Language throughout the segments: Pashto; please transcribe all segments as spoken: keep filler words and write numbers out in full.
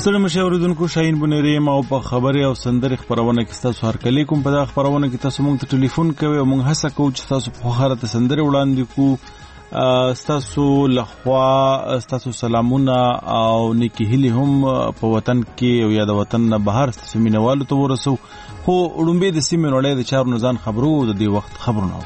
ستړي مشه اوریدونکو شاهین بنيري ما په خبري او سندري خبرونه کې تاسو هر کلی کوم په دا خبرونه کې تاسو مونږ ته ټلیفون کوي او مونږ هڅه کوو چې تاسو په خبره ته سندري وړاندې کو تاسو لخوا تاسو سلامونه او نیکی هلي هم په وطن کې او یا د وطن نه بهر تاسو مینوالو ته ورسو خو وړومبه د سیمې نړۍ د چارو نزان خبرو د دې وخت خبرونه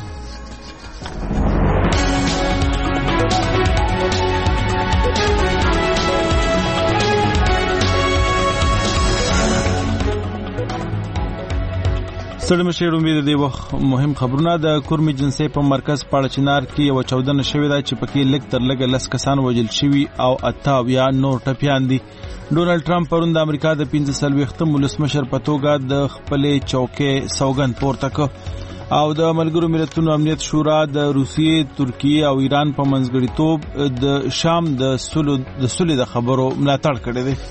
ستړي مشه امید دی وخت مهم خبرونه د کورمي جنسي په مرکز پاړچنار کې یو چودنه شوې ده چې پکې لک تر لګ لس کسان وژل شوي او اته یا نور ټپيان دي. ډونالد ټرمپ پرون د امریکا د پنځه سلويختم ولسمشر په توګه د خپل چوکۍ سوګند پورته کړ او د ملګرو ملتونو امنیت شورا د روسیې، ترکیه او ایران په منځګړیتوب د شام د سولو د سولې د خبرو ملاتړ کړی دی.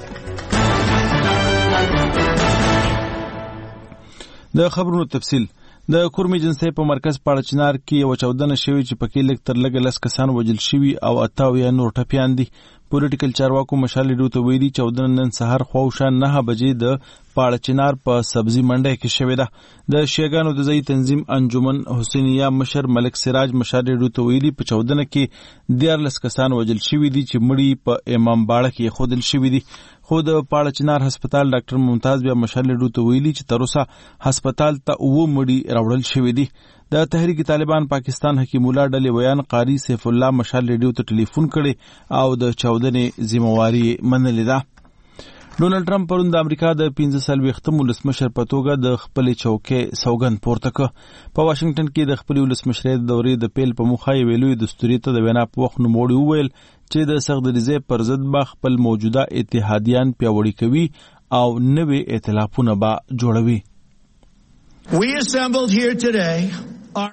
د خبرونو تفصیل د کورمي جنسي په مرکز پاړچنار کې یو چودنه شوی چې پکې لک تر لګ لس کسان وژل شوي او اته یا نور ټپيان دي. پولیټیکل چارواکو مشال ډوته ویلي چودنه نن سحر خوښه نه بجې د پاړچنار په سبزي منډه کې شوې ده. د شیګانو د ځای تنظیم انجمن حسینیه مشر ملک سراج مشال ډوته ویلي په چودنه کې دیارلس کسان وژل شوي دي چې مړي په امام باړه کې خودل شوي دي. خود پاړچنار هسپتال ډاکټر ممتاز بیا مشال ډوته ویلي چې تر اوسه هسپتال ته و مړي راوړل شوي دي. د تحریک طالبان پاکستان حکیم الله ډلې ویان قاری سیف الله مشال ریډیو ته ټلیفون کړي او د چودنې ذمہواری منلې ده. ډونالد ټرمپ پرون د امریکا د پنځه سلويختم ولسمشر په توګه د خپل چوکۍ سوګند پورته کړ. په واشنگټن کې د خپل ولسمشر د دورې د پیل په مخه ویلو د دستوري ته د وینا په وخت نوموړي وویل چې د سغدریزه پر ضد به خپل موجوده اتحادیان پیاوړي کوي او نوې ائتلافونه به جوړوي. We assembled here today are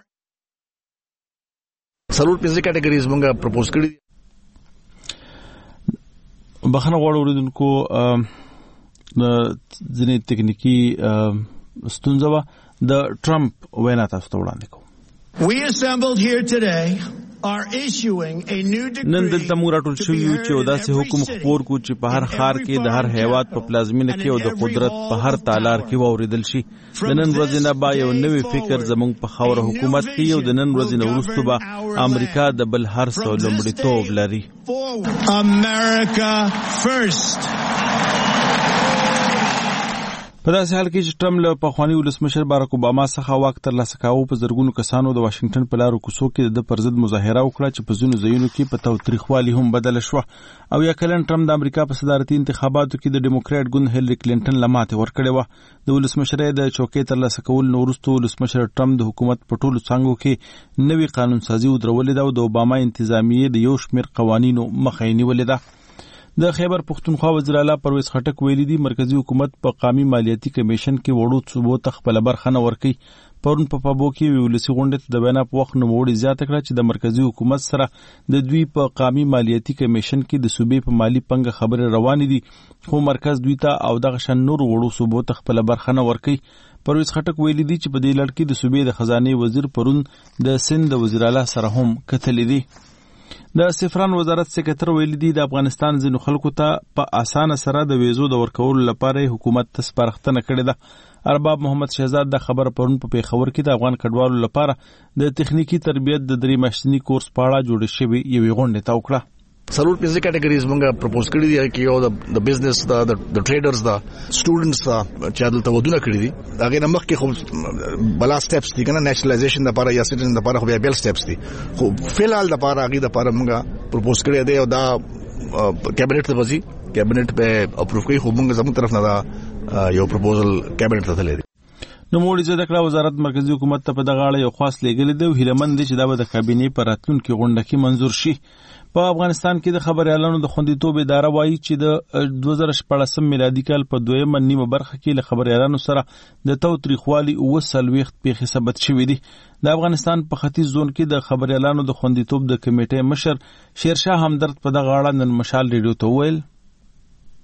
سلور پنځه کټګریز مونږه پروپوز کړی. بخنه غواړو اوریدونکو د ځینې تکنیکی ستونزه وه د ټرمپ وینا تاسو ته وړاندې کوم. We assembled here today are issuing a new decree. نن دلته موږ راټول شوي یو چې داسې حکم خپور کو چې په هر ښار کې د هر هیواد په پلازمینه کې او د قدرت په هر تالار کې واوریدل شي. د نن ورځې نه به یو نوی فکر زموږ په خاوره حکومت کې او د نن ورځې نه وروسته به امریکا د بل هر څه لومړیتوب لري. America first. په داسې حال کې چې ټرمپ له پخواني ولسمشر باراک اوباما څخه واک ترلاسه کاوه په زرګونو کسانو د واشنگټن په لارو کوڅو کې د پر ضد مظاهره وکړه چې په ځینو ځایونو کې په تاوتریخوالي هم بدله شوه. او یا کلن ټرمپ د امریکا په صدارتي انتخاباتو کې د ډیموکراټ ګوند هیلری کلینټن له ماتې ورکړې وه. د ولسمشرۍ د چوکۍ ترلاسه کولو نه وروسته ولسمشر ټرمپ د حکومت په ټولو څانګو کې نوې قانون سازي ودرولې ده او د اوباما انتظامیې د یو شمېر قوانینو مخه یې نیولې ده. د خیبر پختونخوا وزیر اعلی پرویز خټک ویلي دي مرکزی حکومت په قومي مالیاتي کمیشن کې وړو صوبو ته خپل برخه نه ورکړي. پرون په پابو کې ولسی غونډه د وینا په وخت نوموړي زیاته کړه چې د مرکزی حکومت سره د دوی په قومي مالیاتي کمیشن کې د صوبې په مالی پنګه خبره روانې دي خو مرکز دوی ته او دغه شان نور وړو صوبو ته خپل برخه نه ورکړي. پرویز خټک ویلي دي چې په دې لړ کې د صوبې د خزانه وزیر پرون د سند د وزیر اعلی سره هم کتلې دي. د سفران وزارت سکرټر ویلي دي د افغانستان ځینو خلکو ته په اسانه سره د ویزو د ورکولو لپاره حکومت ته سپارښتنه کړې ده. ارباب محمد شهزاد د خبر پرون په پیښور کې د افغان کډوالو لپاره د تخنیکی تربیت د درې میاشتني کورس په اړه جوړ شوی یوې غونډې ته وکړه. سلور پنځه کټګریز مونږه پروپوز کړی دي چې یو د بزنس دا د ټریډرز دا سټوډنټس دا چې دلته ودونه کړی دي هغه نه مخکې خو بلا سټیپس دي کنه نیشنلایزیشن لپاره یا سټیزن لپاره خو بیا بیل سټیپس دي خو فلحال لپاره هغه لپاره مونږه پروپوز کړی دی او دا کابینټ ته وځي کابینټ په اپروو کوي خو مونږ زموږ طرف نه دا یو پروپوزل کابینټ ته تللی دی. نو موږ زده کړه وزارت مرکزی حکومت ته په دغه اړه یو خاص لېږلی دی او هیلهمند دي چې دا به د کابینې په راتلونکي غونډه کې منظور شي. په افغانستان کې د خبريالانو د خوندیتوب اداره وایي چې د دوه زره شپږم میلادي کال په دویمه نیمه برخه کې له خبريالانو سره د تاوتریخوالي اوه څلوېښت پیښې ثبت شوې دي. د افغانستان په ختیځ زون کې د خبريالانو د خوندیتوب د کمیټې مشر شیرشاه همدرد په دغه اړه نن مشال ریډیو ته وویل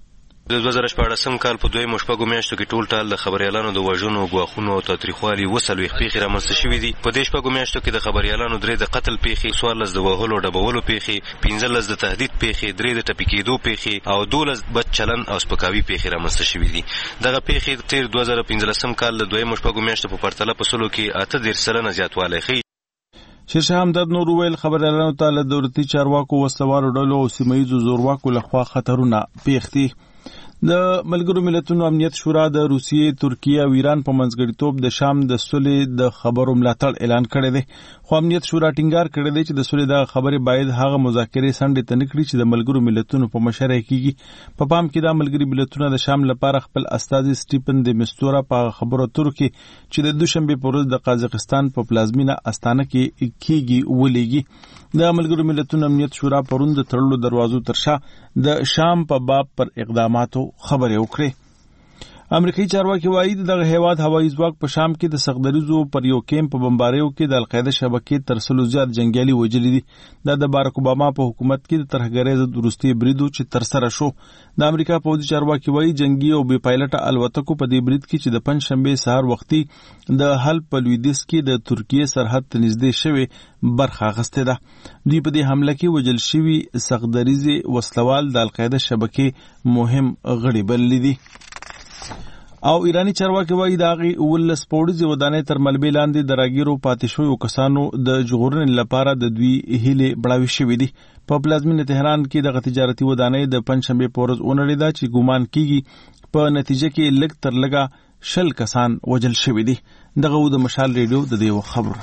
د دوه زره شپاړسم کال په دویمو شپږو میاشتو کې ټول ټال د خبریالانو د وژنو، ګواښونو او تاوتریخوالي اووه څلوېښت پیښې رامنځته شوي دي. په دې شپږو میاشتو کې د خبریالانو درې د قتل پیښې، څوارلس د وهلو ډبولو پیښې، پنځلس د تهدید پیښې، درې د ټپي کېدو پیښې او دولس بد چلن او سپکاوي پیښې رامنځته شوي دي. دغه پیښې تیر دوه زره پنځلسم کال د دویمو شپږو میاشتو په پرتله په سلو کې اته دېرش سلنه زیاتوالی ښیي. شیرشاه همدرد نور وویل خبریالانو ته له دولتي چارواکو، وسلوالو ډلو او سیمه ییزو زورواکو لخوا خطرونه پیښ دي. د ملګرو ملتونو امنیت شورا د روسیې، ترکیه او ایران په منځګړیتوب د شام د صلح د خبرو ملاتړ اعلان کړی دی. خو امنیت شورا ټینګار کړی دی چې د صلح د خبرې باید هغه مذاکرې سندې ته نه کړي چې د ملګرو ملتونو په مشرۍ کېږي. په پام کې دا ملګري ملتونه د شام لپاره خپل استازي سټیفن د مستورا په خبرو اترو کې چې د دوشنبه په ورځ د قازقستان په پلازمینه استانه کې کېږي ولېږي. د ملګرو ملتونو امنیت شورا پرون د تړلو دروازو ترشا د شام په باب پر اقداماتو خبرې وکړې. امریکایي چارواکي وایي دغه هیواد هوایي ځواک په شام کې د سخدریزو پر یو کیمپ په بمباریو کې د القاعده شبکې تر سلو زیات جنګیالي وژلي دي. دا د باراک اوباما په حکومت کې د ترهګرۍ ضد وروستي بریدو چې ترسره شو. د امریکا پوځي چارواکي وایي جنگي او بې پایلټه الوتکو په دې برید کې چې د پنجشنبې سهار وختي د حلب په لویدیځ کې د ترکیې سرحد ته نږدې شوې برخه اخیستې ده. دوی په دې حمله کې وژل شوي سخدریزي وسلوال د القاعده شبکې مهم غړي بللي دي. او ایرانی چارواکي وایي د هغې اوولس پوړیزې ودانۍ تر ملبې لاندې د راګیرو پاتې شویو کسانو د ژغورنې لپاره د دوی هیلې بړاوې شوې دي. په پلازمینه تهران کې دغه تجارتي ودانۍ د پنجشنبې په ورځ ونړېده چې ګومان کېږي په نتیجه کې لږ تر لږه شل کسان وژل شوي دي. دغه و د مشال ریډیو د دې خبر.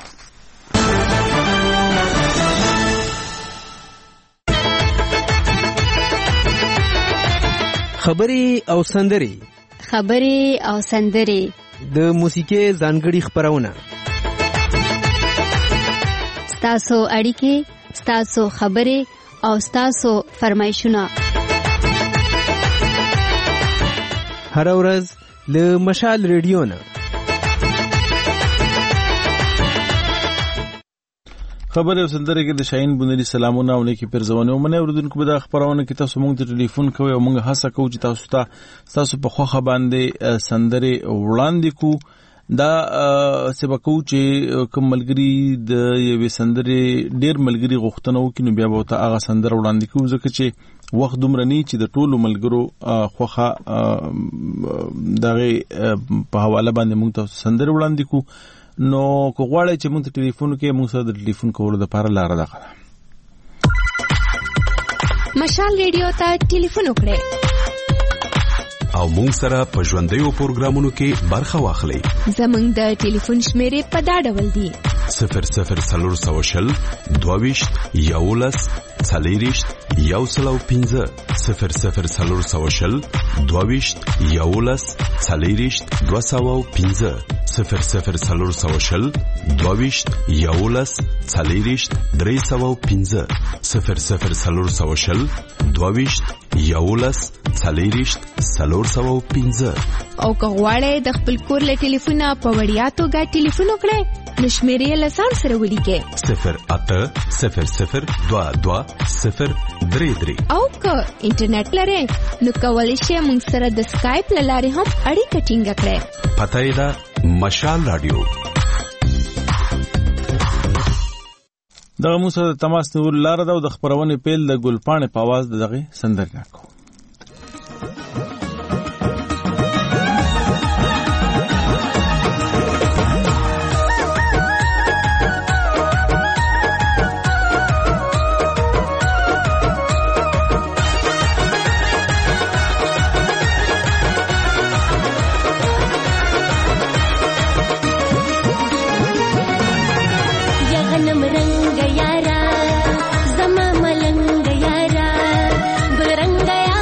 خبرې او سندري خبرې او سندري د موسیقي ځانګړي خبرونه، ستاسو اړیکې، ستاسو خبرې او ستاسو فرمایشونه هر ورځ له مشال ریډیو نه. خبرې او سندرې کې د شاهین بونري سلامونه او نیکی پرزونه ومنه اوردونکو به د خبرونه کې تاسو مونږ ته ټلیفون کوئ او مونږ هڅه کوو چې تاسو ته تاسو په خوخه باندې سندرې وړاندې کو. دا سبقو چې کوم ملګری د یوې سندرې ډېر ملګری غوښتنه وکړي نو بیا به ته هغه سندره وړاندې کوو، ځکه چې وخت دومره نه چې د ټولو ملګرو خوخه دغه په حواله باندې مونږ ته سندرې وړاندې کو. نو کو غواړی چې مونږ ته ټلیفون کې مونږ سره د ټلیفون کولو لپاره لاره ده. مشال ریډیو ته ټلیفون وکړئ او مونږ سره په ژوندیو پروګرامونو کې برخه واخلئ. زمونږ د ټلیفون شمیرې په دا ډول دي: صفر صفر څلور سوه شل دوهویشت یولس څلېرویشت یو سل او پنځه صفر صفر څلور سوه شل دوهویشت یولس څلېرویشت دوه سوه او پنځه صفر صفر څلور سوه شل دوهویشت یولس څلېرویشت درې سوه او پنځه صفر صفر څلور سوه شل دوهویشت یولس څلېرویشت څلور سوه او پنځه. او که غواړئ د خپل کور له ټلیفونه په وړیا توګه ټلیفون وکړئ نو شمیرې له ځان سره ولیکئ: صفر اته صفر صفر دوه دوه صفر درې درې. او که انټرنیټ لرئ نو کولی شئ موږ سره د سکایپ له لارې هم اړیکه ټینګه کړئ. پته یې ده مشال رادیو. دغه موږ سره د تماس نیولو لاره ده او د خپرونې پیل د ګلپاڼې په اواز د دغې سندرګاه کوو. रंग यारा जमा मलंग यारा गुल रंग यारा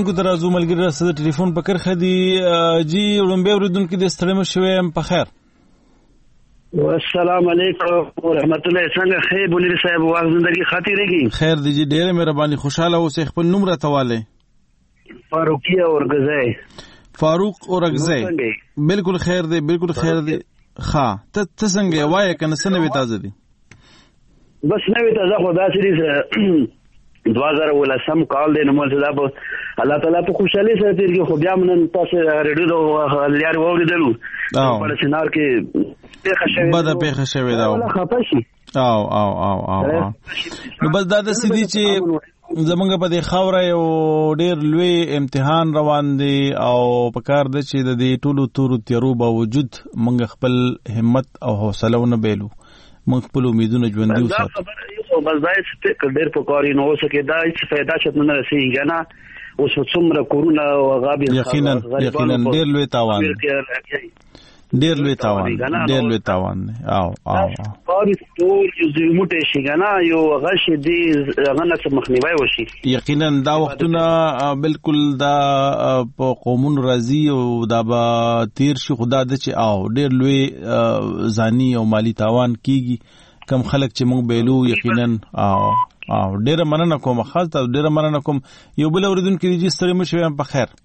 اوریدونکو ته راځو ملګري راسره ټلیفون په کرخه دی جی وړاندې اوریدونکو د ستړي مشوي په خیر السلام علیکم ورحمت الله څنګه خیر بولیر صاحب واغ زندگی خاطرېږي خیر دی جی ډېر مهرباني خوشاله اوسې خپل نوم راته فاروقی اورګزی فاروق اورګزی بالکل خیر دی بالکل خیر دی ښه ته ته څنګه وایې کنه څه نوې تازه دي بس نوې تازه خو داسې دو هزار ولسم کال دی نو مونږ دا په الله تعالی په خوشحالي سره تیر کې خو بیا موږ تاسو ریډیو د لیار ووریدلو په سينار کې پیښه شوې بده پیښه شوې دا ولا خپه شي او او او او نو بس دا د سدي چې زمونږ په دې خاوره یو ډېر لوی امتحان روان دی او په کار د چې د دې ټولو تورو تیارو باوجود موږ خپل همت او حوصله ونه بیلو موږ خپل امیدونه ژوندي وساتو بس دا چې ډېر په کار نه اوسه دا چې فائدہ شته نه رسیږي نه اوس څومره کورونه او غابي یقینا یقینا ډېر لوی تاوان ډېر لوی تاوان ډېر لوی تاوان او او او ټول یو موټی شي کنه یو غش دی غنه مخنیوي وشي یقینا دا وختونه بالکل دا په قومونو راځي او دا به تیر شي خدا د چې او ډېر لوی ځاني او مالی تاوان کیږي کم خلک چې موږ بیلو یقینا او او ډېر مننه کوم خاص ته ډېر مننه کوم یو بل اوریدونکو دی ستړي مشوي هم په خیر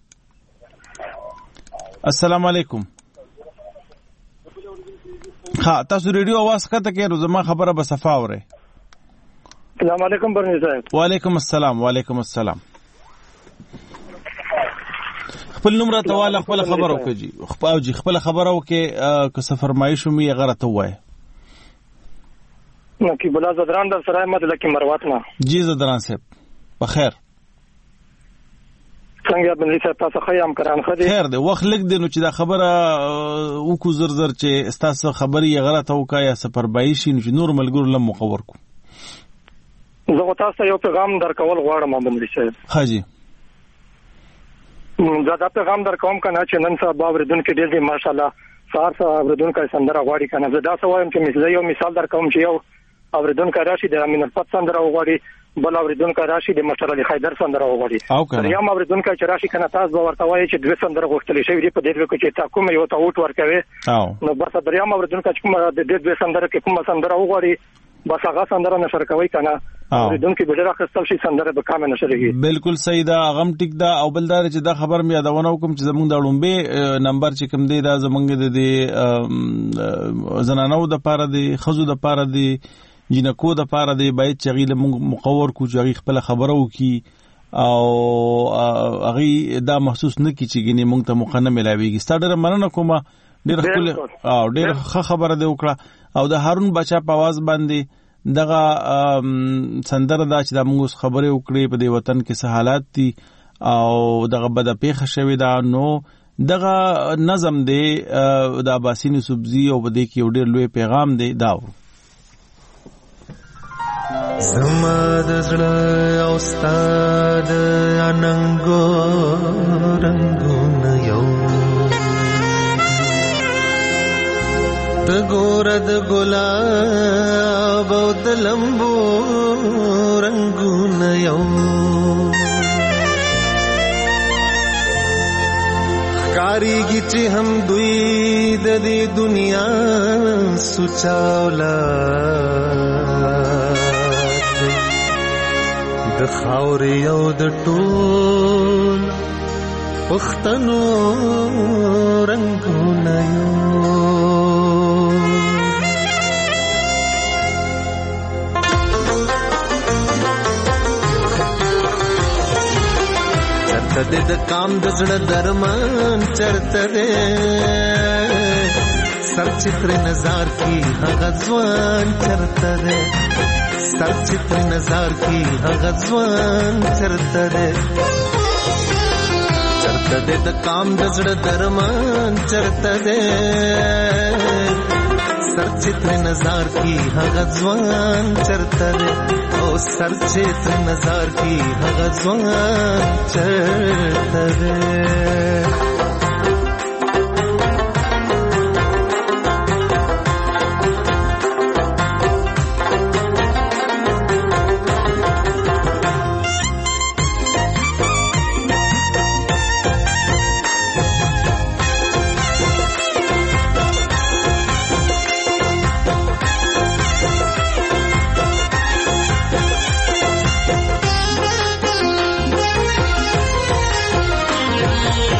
السلام علیکم ها تاسو ریډیو आवाज کته کې زما خبره به صفا اوره السلام علیکم برنی صاحب وعلیکم السلام وعلیکم السلام خپل نوم راته والا خپل خبرو کوي خپل جی خپل خبرو کې که سفرمایش مې غره ته وای نو کی بلا زدران در سرای مد لکی مروات نه جی زدران صاحب بخیر څنګه بنلی صاحب تاسو خیام کران خدي خیر دی وخت لګ دی نو چې دا خبره وکړو زر زر چې تاسو خبري غلط وکا یا سفربای شي نو نور ملګرو لم مخور کو زه تاسو یو پیغام درکول غواړم بنلی صاحب حاجی زه دا پیغام درکوم کنه چې نن سبا باوردون کې ډېر دي ماشاءالله سار سره باوردون کې سندره غواړي کنه زه دا سوایم چې مثال یو مثال درکوم چې یو باوردون کې راشي د امین الفت سندره غواړي بل اوریدون کا راشي د مشر علي خیدر سندره وغوړي یا اوریدون کا چې راشي کنه تاسو به ورته وایي چې دوه سندره غوښتلې شوی دی په دې کې چې تا کوم یو ته اوټ ورکوي نو بس دریا اوریدون کا چې کوم د دې دوه سندره کې کوم سندره وغوړي بس هغه سندره نشر کوي کنه اوریدون کې بډره خستل شي سندره به کامه نشرېږي بالکل صحیح دا غم ټیک دا او بلدار چې دا خبر مې یادونه کوم چې زمونږ د لومبه نمبر چې کوم دی دا زمونږ د زنانو د پاره دی خزو د پاره دی جنکو د پاره دی باید چې غیله مقور کو چې غی خپل خبرو کی او هغه دا محسوس نه کی چې ګینه مونږ ته مخنه ملاویږي ستاره مننه کومه ډیر خپل او ډیر ښه خبره دی وکړه او د هارون بچا په आवाज باندې دغه سندره دا چې د موږ خبرې وکړې په دې وطن کې څه حالات دي او دغه بد پیښه شوې ده نو دغه نظم دی د عباسین سبزی او بده کې یو ډیر لوی پیغام دی دا زما د زړه او ستاد اننګو رنگونه یو د ګور د ګلاب او د لمبو رنگونه یو ښکاریږي چې هم دوی د دې دنیا سوچاولا د خاورې او د ټول پښتنو رنگونه یو چرته د کام د زړه درمان چرته سر چتر نظر کی هغه ځوان چرته سر چتر نظر کی هغه ځوان چرته ده چرته ده د کام د زړه درمان چرته ده سر چتر نظر کی هغه ځوان چرته ده او سر چتر نظر کی هغه ځوان چرته ده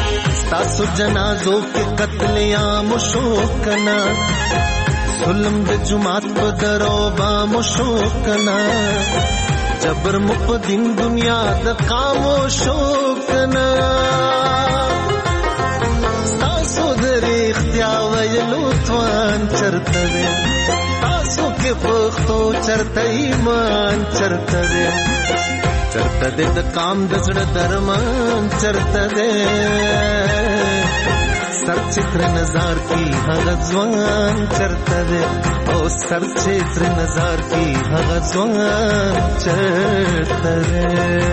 ستاسو جنازو کې قتل عام شو کنا ظلم د جماعت په درو با مشو کنا جبر مو په دین دنیا د قامو شو کنا ستاسو د اختیار ویلو توان چرته ده تاسو کې پختو چرته ایمان چرته ده چرته ده د کام د زړه درمان چرته ده سر چتر نظر کی هغه ځوان چرته ده او سر چتر نظر کی هغه ځوان چرته ده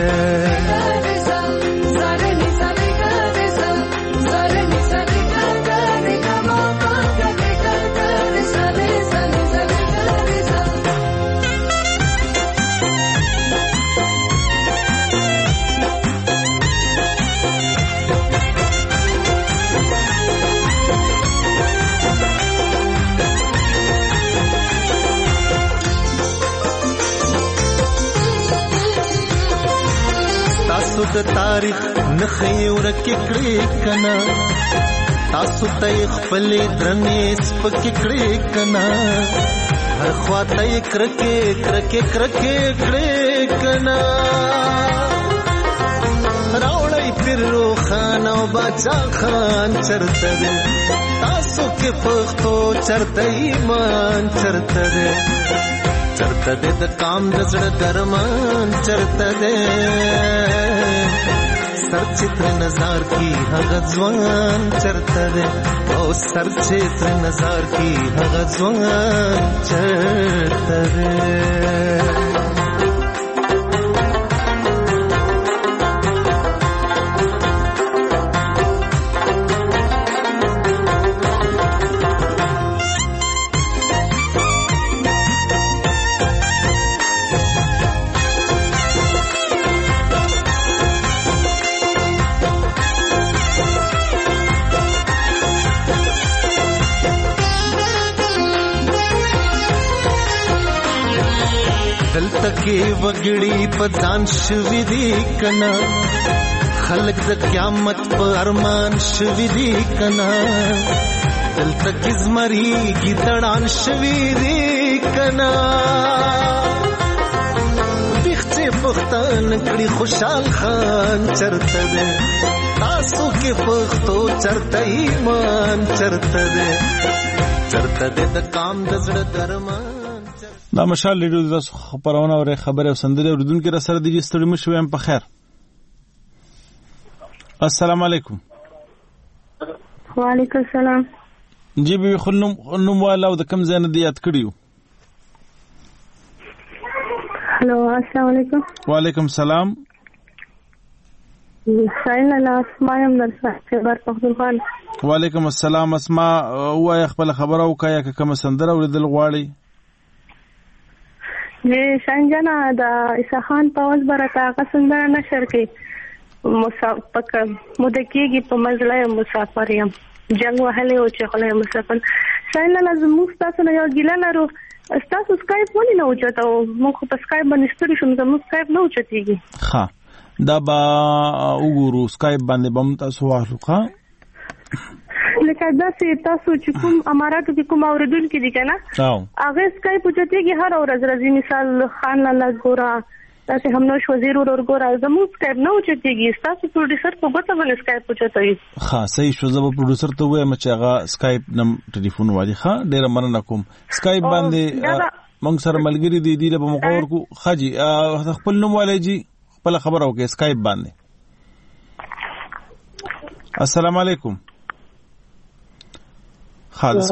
د تاریخ نخې ورکې کړې کنا تاسو ته خپل درنې سپکې کړې کنا هر خواته کرکې کرکې کرکې کړې کنا راوړې پیر روخان او باچا خان چرته ده تاسو کې پښتو چرته ایمان چرته ده چرته ده د کام د زړه درمان چرته ده سر چتر نظر کی هغه ځوان چرته ده او سر چتر نظر کی هغه ځوان چرته ده دلته وګړي په ځان شوي دي کنا خلق د قیامت په ارمان شوي دي کنا دلته کې زمري ګیدړان شوي دي کنا بخچه پختان کړي خوشحال خان چرته ده تاسو کې پختو چرته ایمان چرته ده چرته ده د کام د زړه درمان دا مشال لیډو د خبرونه او خبره او سندره اوردونکو را سره د ستړي مشو هم په خیر. السلام علیکم. وعلیکم السلام. جی به خلنم خلنم والا او د کم ځای نه دی یاد کړیو. هلو السلام علیکم. وعلیکم السلام. سایل الله اسماء یم در خبر پختونخوا. وعلیکم السلام اسماء وای خپل خبره او کایا کوم سندره اوریدل غواړي. نه شانجنا د عیسی خان په اوس برکه قسمه نشر کې مسافر مدکیږي په مزله مسافر یم جنگ وهله او چې خلای مسافر شاین لازم مستاسو نه یو ګیله لرو تاسو سکایپ ولې نه اوچته مو په سکایپ باندې ستړي شوم زموږ سکایپ نه اوچتيږي ها دا با وګورو سکایپ باندې بم تاسو واخلو ښا لکه دا چې تاسو چې کوم اماراتو کې کوم اوریدونکو دي کنه هغه سکایپ اوچتيږي هر ورځ راځي مثال خان لاله ګورا تاسو هم نو وزیر ور ګورا زموږ سکایپ نه اوچتيږي تاسو پروډوسر په ګوته باندې سکایپ اوچتوي ها صحیح شو زه پروډوسر ته وایم چې هغه سکایپ نم ټلیفون والی ښا ډیر مننه کوم سکایپ باندې موږ سره ملګری دي دی له مقور کو خاجي خپل نوم والي جی خپل خبر او کې سکایپ باندې. السلام علیکم. خالص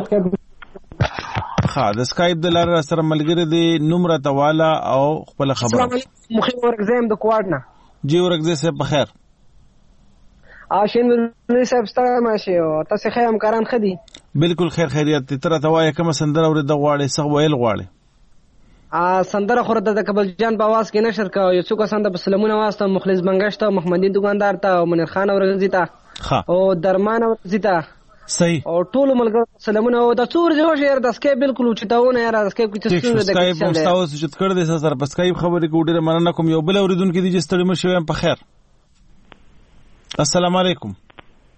خالص سکایپ د لار سره ملګری دی نمبر توالا او خپل خبر. السلام علیکم مخې ورګزم د کوارډنا جی ورګزه سه په خیر. آشین ولې صاحب ستاسو ماشه او تاسو خیر همکاران خدي بالکل خیر خیریت تر ته وای کوم سندره ور د غواړي سغ ویل غواړي ا سندره خور د کبل جان په आवाज کې نشر کا یو څوک سند په سلمونه واسطه مخلص بنگشت او محمدین دکاندار ته او منیر خان ورغزی ته او درمان ورغزی ته صحیح او ټول ملګرو سلامونه او د څور جو شهر د سکیپ بالکل چتاونه یاره د سکیپ کې څه څه د سکیپ مستاو چې کړ دې سره په سکیپ خبرې کوډره مننه کوم یو بل اوریدونکو دي چې ستړي مشو هم په خیر. السلام علیکم.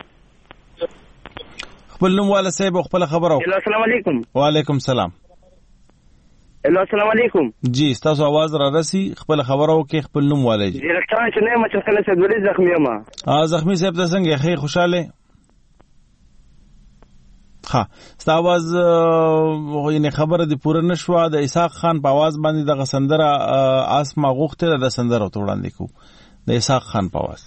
خپل نوم والا صاحب خپل خبره هلو السلام علیکم. وعلیکم السلام. هلو السلام علیکم. جی تاسو आवाज را رسی خپل خبره وکي خپل نوم والا جی. ډیرکټر چې نه مچ کله څه ډېر زخمی ما. ا زخمی صاحب تاسو څنګه خیر خوشاله؟ ها ستا आवाज یعنی خبره دی پوره نشوه. د اسحاق خان په आवाज باندې د غسندره اسما غوخته د سندره توړاندې کو د اسحاق خان په आवाज.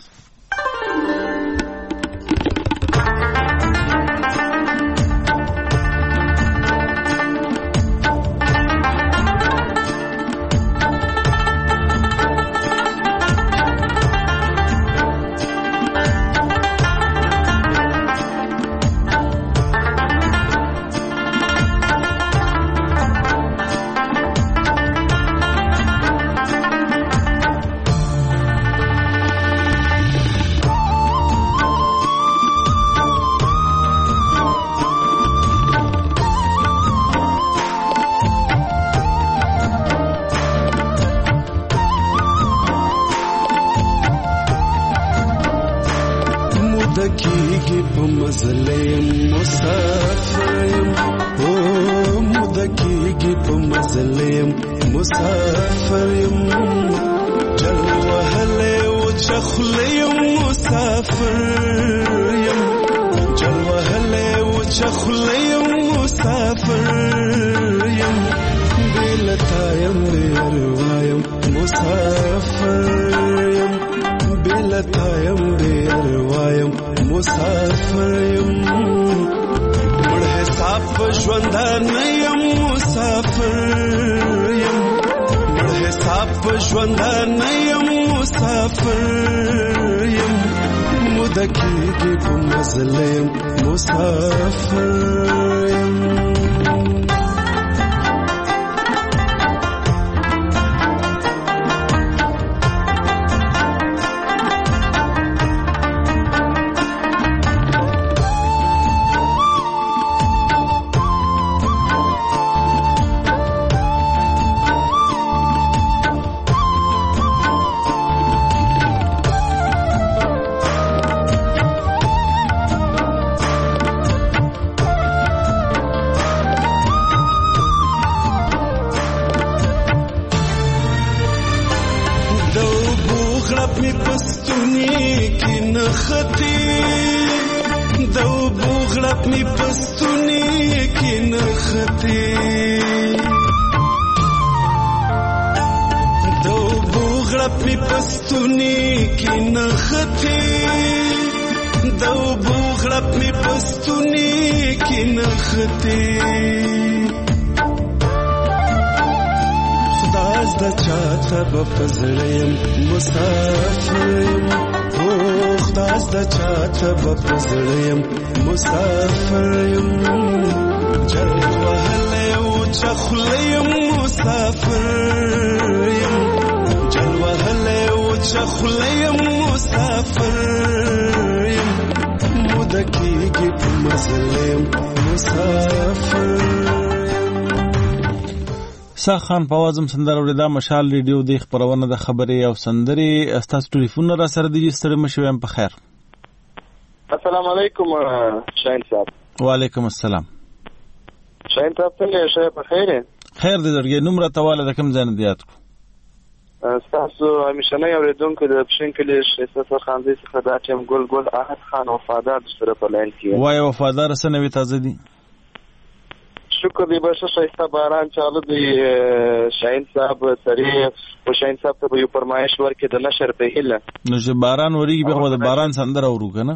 سا خان په وازم سندره وردا مشال ریډیو د خبرونه د خبرې او سندري استاد ټلیفون را سره دی ستړي مشوم په خیر. السلام علیکم شاهین صاحب. وعلیکم السلام. شاهین صاحب څنګه یې په خیر؟ خیر دې درګې نوم را تواله د کوم ځای نه دیات کو. تاسو همیشه نه اوریدونکو د پښین کلی شیخ خان دې څخه دا ټیم ګل ګل احد خان وفادار سره په لاین کې. وای وفادار سره نوې تازه دي. شکر دی بشه شایسته باران چالو دی شاهین صاحب سری او شاهین صاحب ته یو فرمایش ورکړي د نشر په هله نو چې باران وریږي به د باران سندره ورو کنه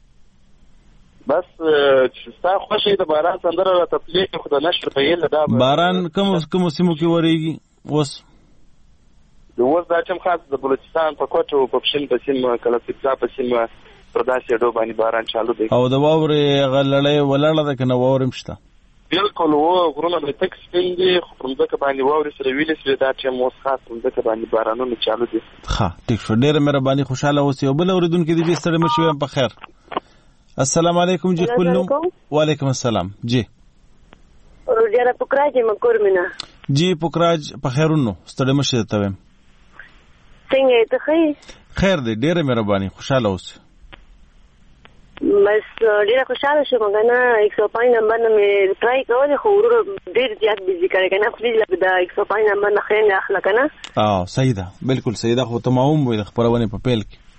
بس چې تاسو خوشی د باران سندره را تپلیک خو د نشر په هله دا باران کوم کوم سیمو کې وریږي اوس د اوس دا چې خاص د بلوچستان په کوټو په پښین په سیم کله فکر په سیم پرداسي ډو باندې باران چالو دی او د واورې غلړې ولړه د کنه واورم شته بالکل و غرونه د تک سپین دي خو په ځکه باندې واوري سره ویلې سره دا چې موږ خاص په ځکه باندې بارانونه چالو دي. ښه ټیک شو ډېر مهرباني خوشاله اوسئ او بل اوریدونکو دې دې سره مشوي په خیر. السلام علیکم جی خپل نوم. وعلیکم السلام جی. روجاله پکراج مکور مینا. جی پکراج په خیرونو ستړي مشه ته ویم. څنګه ته خیر؟ خیر دې ډېر مهرباني خوشاله اوسئ. بس ډیره خوشاله شوم کنه یک سو پنځه نمبر نه مې ټرای کولې خو ورو ډیر زیات بيزي کړی کنه خو دې د یک سو پنځه نمبر نه خیر نه اخلا کنه اه صحیح ده بالکل صحیح ده خو تمام وي د خبرونه په پیل کې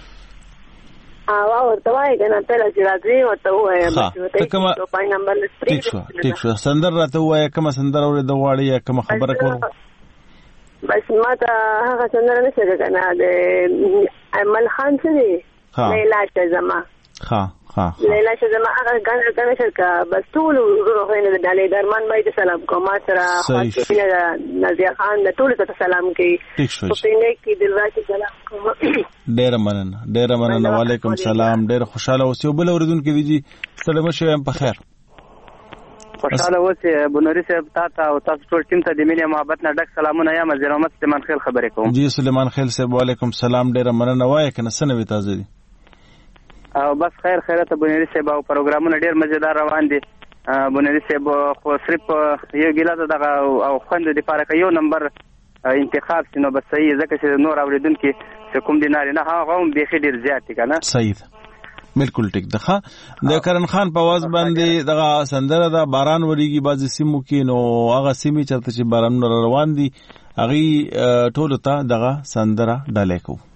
اه ورته وای کنه ته چې راځي ورته وای بس ته کوم پنځه نمبر لسټ ټیک شو ټیک شو سندر راته وای کوم سندر اورې د واړی یا کوم خبره کوم بس ما ته هغه سندر نه څه کنه د امل خان څه دی لیلا شزما ها ها لیلا شزما هغه غاڼه غاڼه شرکا بس ټول ورغه نه دالې درمان باید سلام کوم سره خاطر نازیه خان د ټول ته سلام کوي ټیک شو په نه کې دلواکي سلام کوم ډیر مننه ډیر مننه وعلیکم سلام ډیر خوشاله اوسئ بل اوریدونکو دي سلام شه په خیر خوشاله اوسئ بنوري صاحب تاسو او تاسو ټول ټیم ته د مینه محبت نه ډک سلامونه یم زیرا محمد سلیمان خیل خبرې کوم جی سلیمان خیل صاحب وعلیکم سلام ډیر مننه وای کنه سنوي تاسو دي او بس خیر خیرت بنوري صاحب او پروګرامونه ډیر مزیدار روان دي بنوري صاحب خو صرف یو ګیلاس دغه او خوند د لپاره یو نمبر انتخاب سينو بس صحیح ځکه چې نور اوریدونکو چې کوم دینار نه هغه هم به خیر زیات کنه صحیح بالکل ټیک ده د کرن خان په واز باندې دغه سندره دا باران وریږي بعضی سیمو کې نو هغه سیمې چرته چې باران روان دي هغه ټول ته دغه سندره ډالې کو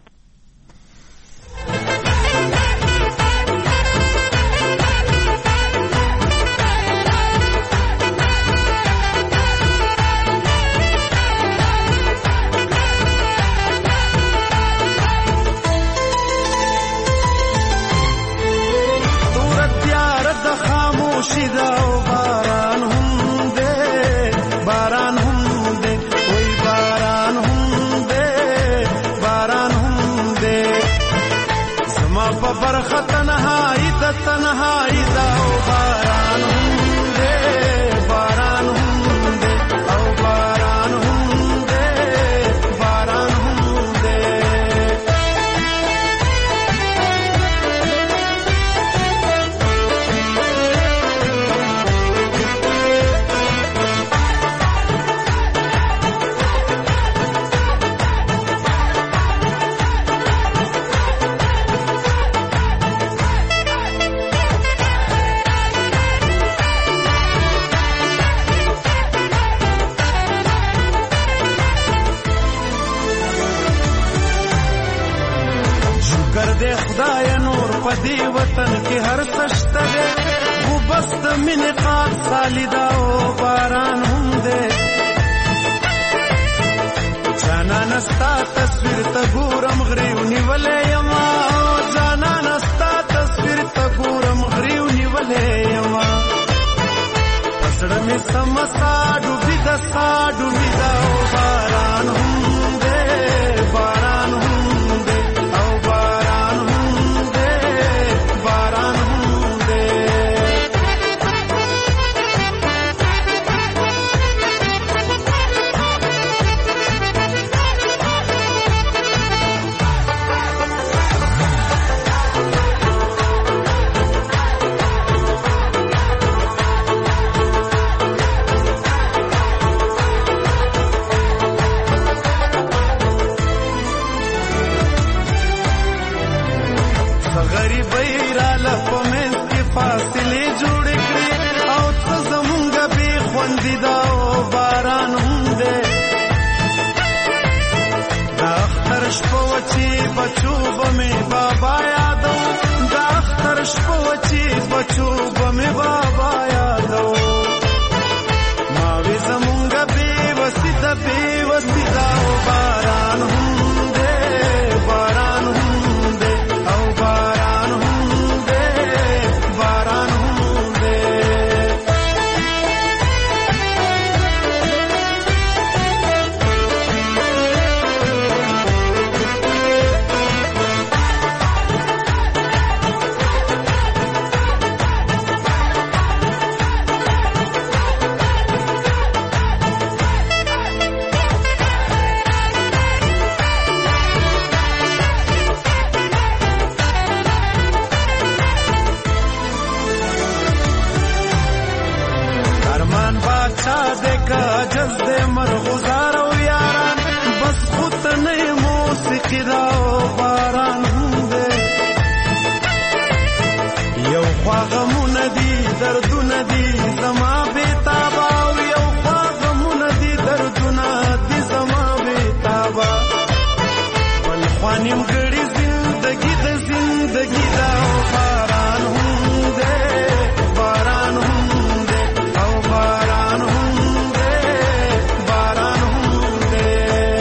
خواغمونه دي دردونه دي زما بېتابه او یو خواغمونه دي دردونه دي زما بېتابه بل خوا نیمګړې زندګي د زندګي دا باران هم دی باران هم دی او باران هم دی باران هم دی.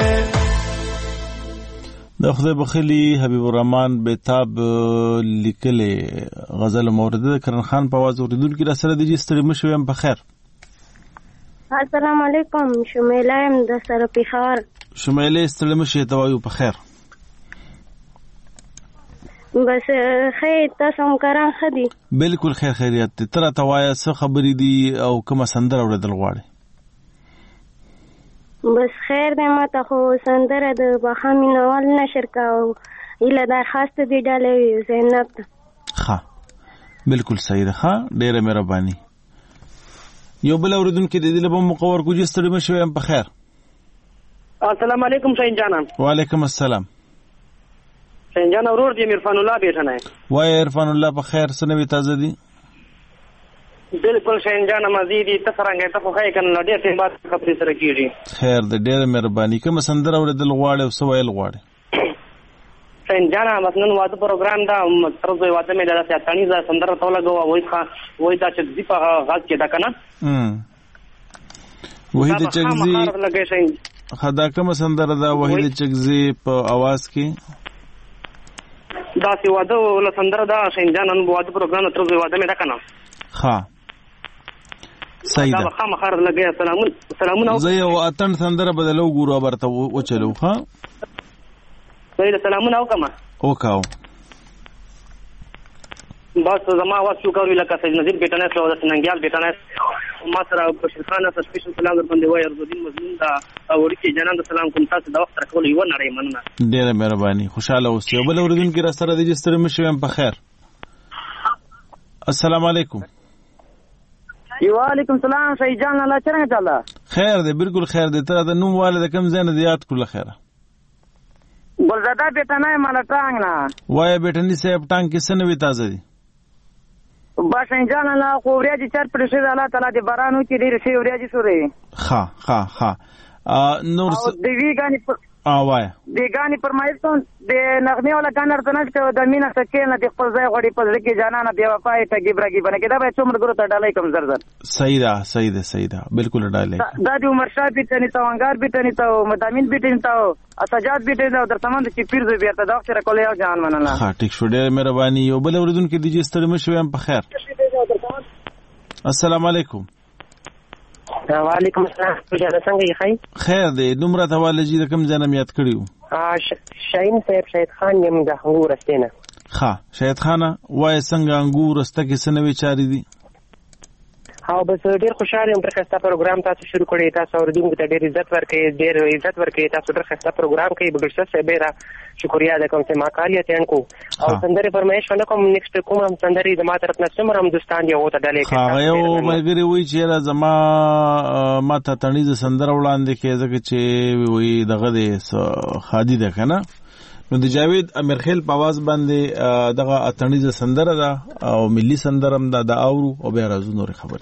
د خدای بخیلی حبیب الرحمن بېتاب لیکلې غزل مورده د کرن خان په आवाज اوریدونکو را سره د دې ستړي مشو هم په خیر. السلام علیکم شمیله ام د سره پیښور. شمیله ستړي مشو ته وایو په خیر. بس خیر تاسو هم کران خدي. بالکل خیر خیریت تر ته وایي څه خبرې دي او کومه سندره اوریدل غواړي؟ بس خیر دې ماته خو سندره د بخامي نوال نشر کاو اله درخواست دی ډالې زینب. ها بالکل صحیح ده. ها ډیره مهرباني. یو بل اوریدونکو د دې لپاره مقور کوجی ستړي مشو هم په خیر. السلام علیکم شاهین جانم. وعلیکم السلام. شاهین جان اورور دی عرفان الله بیٹھا ہے. وای عرفان الله په خیر سنوي تازه دي. بالکل شاهین جان مزيدي تفرنګ ته خو هي کنه ډېر ټیم بعد خبرې سره کیږي. خیر دې ډېر مهرباني. کوم سندره اوریدل غواړي او څه ویل غواړي؟ شاهین جان مثلا واده پروګرام دا تر دوی واده مې دا ساتانی ځا سندره توله غوا وای ښه وای دا چې دی په غاز کې دا کنه هم وحید چغزي خدا کوم سندره دا وحید چغزي په आवाज کې دا سی واده ول سندره دا شاهین جان ان واده پروګرام تر دوی واده مې دا کنه. ها صحیح ده. دا خامخار لګي سلامون سلامونه. زه یو اتن سندره بدلو ګورو برته و چلو. ها صحیح ده سلامونه وکما وکاو بس زما आवाज شو کوي لکه سید نذیر بیٹانه سره د سننګیال بیٹانه ما سره بشیر خان سره سپیشل سلام در باندې وای ارزودین مضمون دا اورکی جنان د سلام کوم تاسو د وخت راکول یو نړۍ مننه. ډیره مهرباني خوشاله اوسئ. بل اوریدونکو را سره د دې ستړي مشو هم په خیر. السلام علیکم. وعلیکم السلام شاهین جان الله څنګه چاله؟ خیر دی بالکل خیر دی. تر د نوم والد کم زنه زیات کول خیره. ګلزاده بیٹانه مال ټانګ نه وای بیٹنی صاحب ټانګ کې سنوي تازه دي. با شاهین جان الله خو وریا چر پر شه الله تعالی دې بارانو کې ډیر شي وریا دي سورې. ها ها ها نور او دی ویګانی اوای دی ګانی پرمایستون د نغمه ولا ګانر تنش ته د مینا سکه نه د خپل ځای غړي په ځکه جانانه بیا وفای ته ګبرګي باندې کدا به څومره ګرو ته ډالای کوم زر زر. صحیح ده صحیح ده صحیح ده بالکل ډالای. دا د عمر شاه بیتنی تو انګار بیتنی تو مدامین بیتنی تو اسجاد بیتنی تو در تمام چې پیر زو بیا ته دا سره کولای جان مننه. ها ټیک شو ډیر مهرباني. یو بل اوریدونکو د دې ستړي مشو هم په خیر. السلام علیکم. وعلیکم السلام. څنګه یې خای؟ خیر دی. نمبر ته والجی رقم ځنه یاد کړیو. شاهین صاحب شاهد خان یم د انګور استنه. ها شاهد خان وای څنګه انګور استه کې سنوي چاري دي؟ او بس ډیر خوشاله یم. درخسته پروګرام تاسو شروع کړی. تاسو اوریدونکو ته ډیر عزت ورکړئ ډیر عزت ورکړئ. تاسو درخسته پروګرام کوي بګشت صاحب را شکریا ده کوم چې ما کالیه تنکو او سندره فرمایش ونه کوم نیکسټ کوم هم سندري د ما طرف نه سمر هم دوستان دی او ته ډالې کوي. ها یو مګری وای چې را زما ما ته تنیز سندره وړاندې کې ځکه چې وای دغه د خادي ده کنه نو د جاوید امیر خیل په आवाज باندې دغه اتنیز سندره ده او ملي سندرم ده د اورو او بیا راځو نور خبره.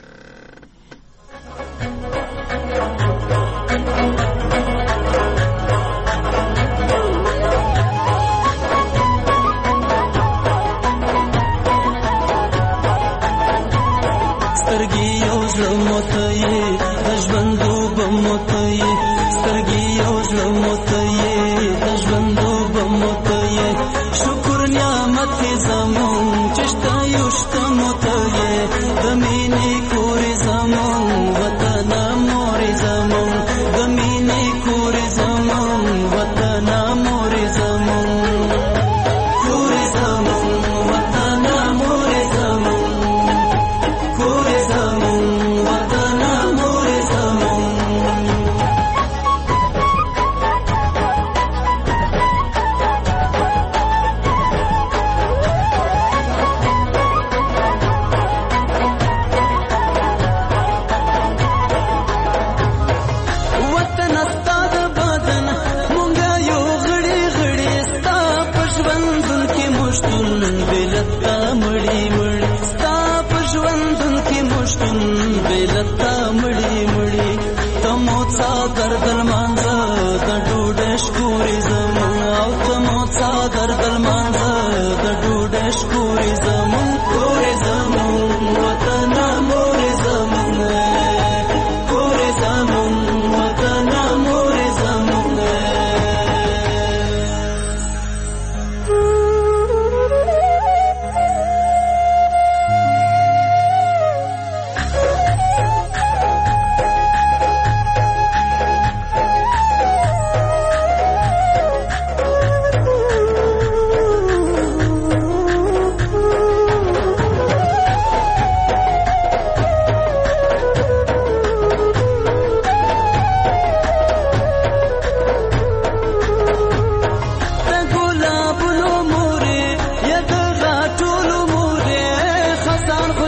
سترګي یو زلمو ته یې د ژوندو بمو ته یې سترګي یو زلمو ته یې د ژوندو بمو ته یې شکر نعمت زمون چې شته یو شته مو ته یې د مینې کورې زمون وطن مورې زمون د مینې کورې زمون وطن مورې زمون کورې زمون وطن مورې زمون کورې زمون وطن مورې زمون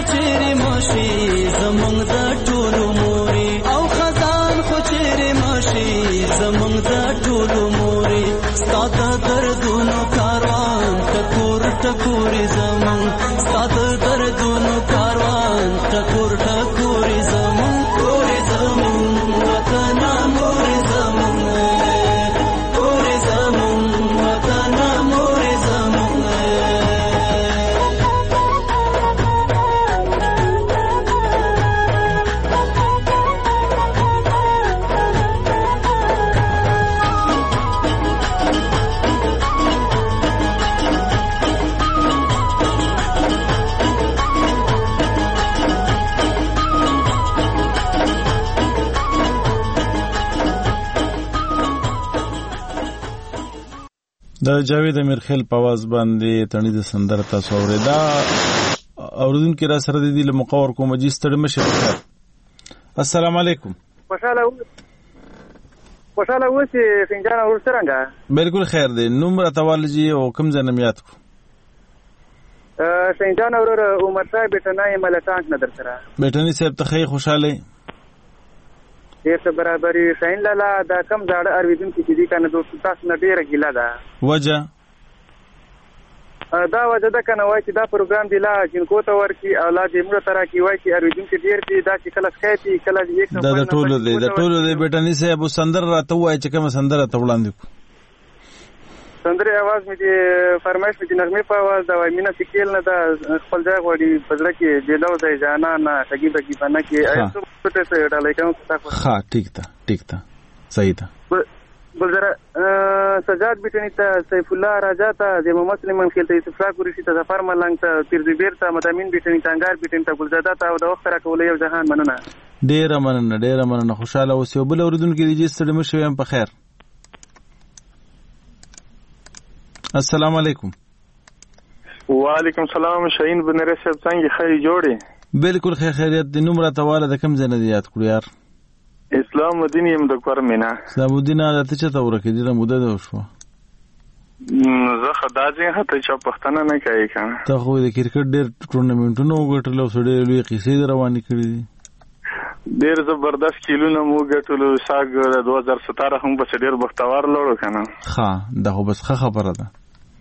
چیرې ماشي زمونږ د ټولو موري او خزان خو چیرې ماشي زمونږ د ټولو موري ستا د دردونو کاروان ټکور ټکورې زمونږ ستا د دردونو کاروان ټکور ټکورې زمونږ کورې زمونږ وطن مورې زمونږ کورې زمونږ وطن مورې زمونږ د جاوید امیرخیل په आवाज باندې تڼیزه سندره تاسو اورېدا اوریدونکو را سره د دې لمقور کوم چې ستړي مشه بخیر. السلام علیکم. خوشاله خوشاله اوسې فنجان اور څنګه؟ بالکل خیر دی. نوم راته والجی او کوم ځای نه یاد کو؟ فنجان اور عمر صاحب ټنای ملتان نه در سره. بیٹنی صاحب ته خی خوشاله ډېر برابرې شاین لاله دا کم زاړه ارویدونکي چې دي کنه دوست تاسو نه ډېره ګیله ده. وجه دا وجه ده کنه وای چې دا پروګرام دی لا جنکو ته ورکی اولاد یې موږ ترا کی وای چې ارویدونکي ډېر دي دا چې کله شکایتي کله یک نه د ټولو دی د ټولو دی بیٹنی صاحب سندر راته وای چې کوم سندر ته وړاندې کو سندره आवाज مې دي فرمایش مې دي نغمه په आवाज دا وای مینا فکیل نه دا خپل ځای غوړي پزړه کې دی دا ځای جانا نه تګي بګي باندې کې ایسو څه څه ډالای کوم تاسو ها ٹھیک تا ٹھیک تا صحیح تا بلزر سجاد بیٹنی تا سیف الله راجا تا د محمد سلیمان خیل ته استفراق ورشي ته ظفر ملنګ ته پیرزبیر ته مدامین بیٹنی تانګار بیٹنی ته ګلزاده تا او د وخت را کولې یو جهان مننه ډیر مننه ډیر مننه خوشاله اوسې بل اوریدونکو دې چې ستړي مشه هم په خیر. السلام علیکم. وعلیکم السلام. شاهین بنره صاحب څنګه خیر جوړې؟ بالکل خیر خیریت د نوم راته واله د کم ځای نه یاد کړو یار. اسلام الدین یم د کورمینا. اسلام الدین راته چته ورکې دې مده ده شو. زه خدای هته چې پښتنه نه کوي کنه. ته خو د کرکټ ډېر ټورنمنټونو وګټل او سړي لوی قصې روانې کړې دي. ډېر زبردست کیلونه مو ګټلو ساګ د دوه هزار ستاره هم په ډېر بختوار لړو کنه. ها دا خو بس خبره ده.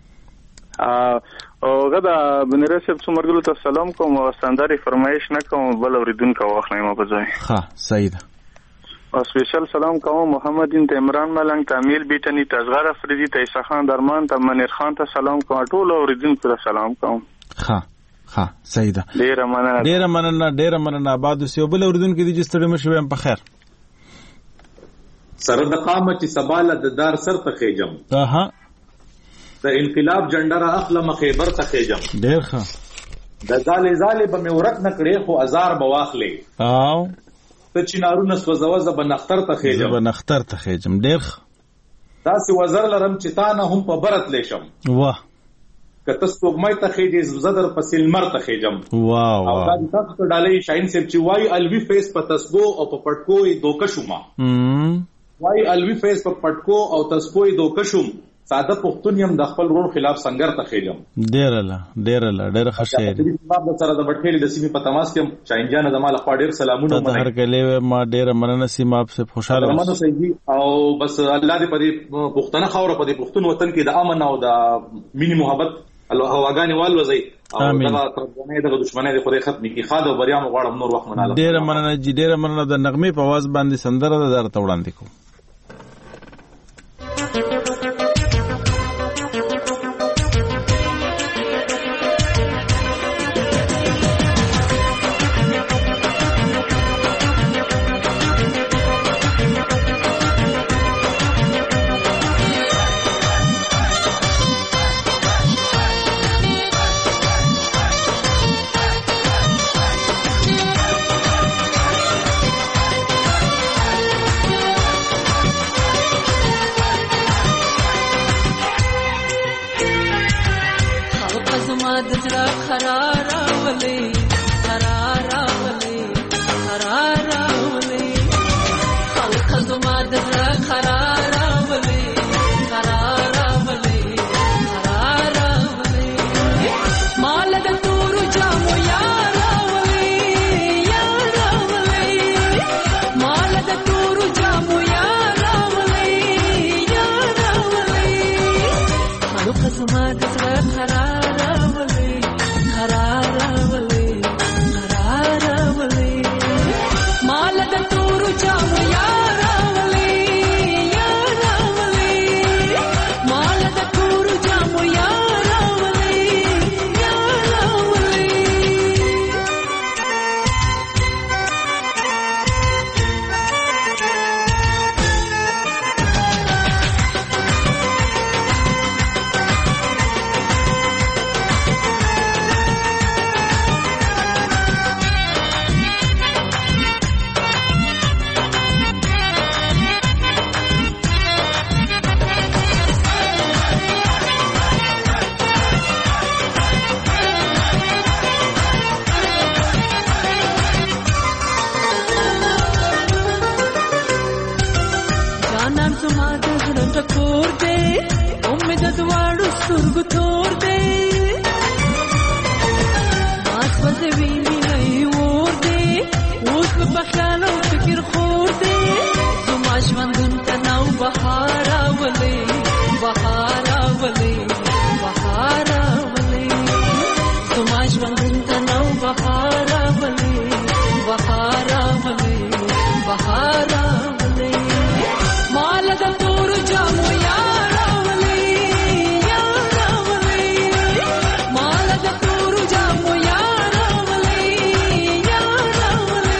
او غدا بنره صاحب څومره ته سلام کوم او سندري فرمایش نه کوم بل اوریدونکو واخلې ما په ځای. ها صحیح ده. او سپیشل سلام کوم محمد بن عمران ملنګ تعمیل بیٹنی تزغر افریدی ته عیسی خان درمان ته منیر خان ته سلام کوم ټول اوریدونکو ته سلام کوم. ها ها صحیح ده. ډیر مننه ډیر مننه ډیر مننه آباد اوسې بل اوریدونکو دې ستړي مشه هم په خیر. سره د قامت سباله د دار سر ته خېجم. اها د انقلاب جندره اخلم خیبر ته خېجم. ډیر ښه. د زالې زالې به مې ورک نه کړې خو ازار به واخلې. او ته چې نارونه سوځوه زه به نختر ته خېجم. زه به نختر ته خېجم. ډیر ښه. داسې وزر لرم چې تا نه هم په برت لیشم. واه که ته سپوږمۍ ته خېجې زه در پسې لمر ته خېجم. واه او دا د تاسو ته ډالۍ شاهین صاحب چې وایي الوي فیس په تسبو او په پټکو یې دوکه شومه. وایي الوي فیس په پټکو او تسبو یې دوکه شوم. ساده پښتون یم د خپل ورور خلاف سنگر ته خېجم. ډېر الله ډېر الله ډېر ښه شعر. باب سره د بټخېلې د سیمې په تماس کې شاهین جان زما له خوا ډېر سلامونه منه. هر کله ما ډېر مننه سیم اپ سے خوشاله مننه سيدي او بس الله دې په دې پښتنه خوره په دې پښتون وطن کې د امن او د مینې محبت الله هواګانی والوزي او دغه ترځنه دغه دښمنۍ د خدای ختم کی خاله او بریا مو غواړم نور وخت مناله. ډېر مننه جی ډېر مننه د نغمه په आवाज باندې سندره ده درته وړاندې کوم. سوځوي مینه ور دي اوس په خیال او فکر خور دي زما ژوندون ته نو بهار ولې بهار ولې بهار ولې زما ژوندون ته نو بهار ولې بهار ولې بهار ولې مال د تور جامو یار ولې یار ولې مال د تور جامو یار ولې یار ولې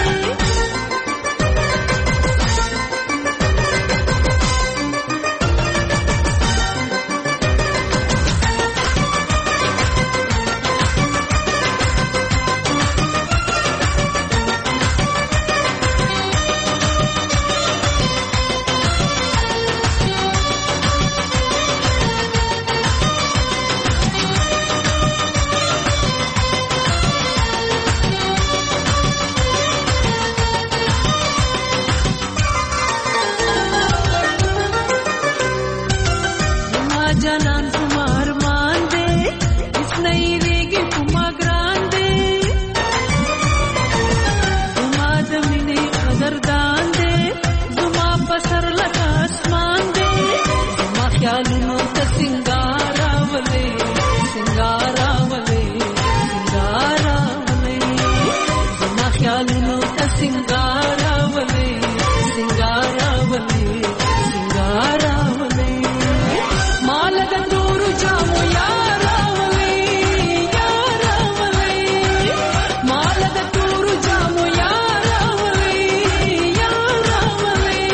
جانان کمار مان دے اس نئی ریگی کما گران دے زما زمینی قدردان دے زما بسر لگا اسمان دے زما خیالونو تا سنگارا ولے سنگارا ولے سنگارا ولے زما خیالونو تا سنگارا ولے سنگارا ولے سنگارا ولے مال د تور جامو یار ولې یار ولې مال د تور جامو یار ولې یار ولې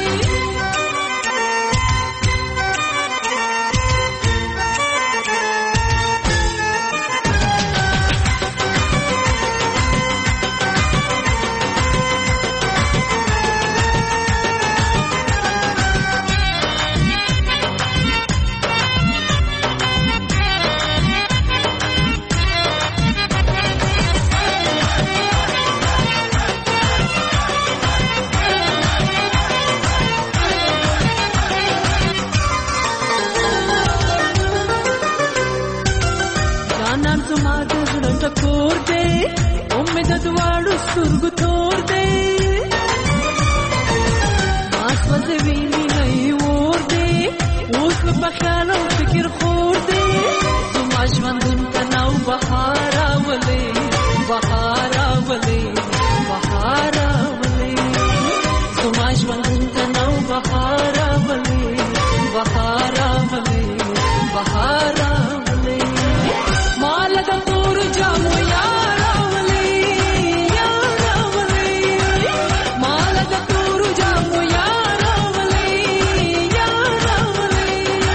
جانان زما د زړه ټکور دی امید د واړو سترګو تور دی ما سوځوي مینه ور دی اوس په خیال او فکر خور دی زما ژوندون ته نو بهار ولې بهار ولې بهار ولې زما ژوندون ته نو بهار ولې بهار ولې بهار ولې مال د تور جامو یار ولې یار ولې مال د تور جامو یار ولې یار ولې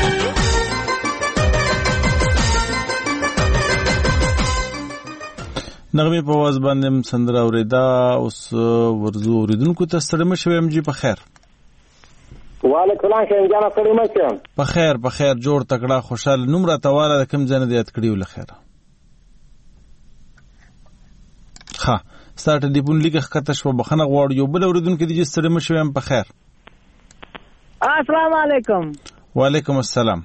نغمه په واز باندې سندره اوریدا اوس ورزو اوریدونکو ته ستړي مشوي ام جی په خیر وعلیکم السلام شین جان ستړي مشه په خیر په خیر جوړ تکړه خوشحال نمره تواله د کم ځنه دیات کړیو لخیر ها ستارټ دی پون لیکه کته شو بخنه غواړ یو بل اوریدونکو دي ستړي مشوي ام په خیر السلام علیکم وعلیکم السلام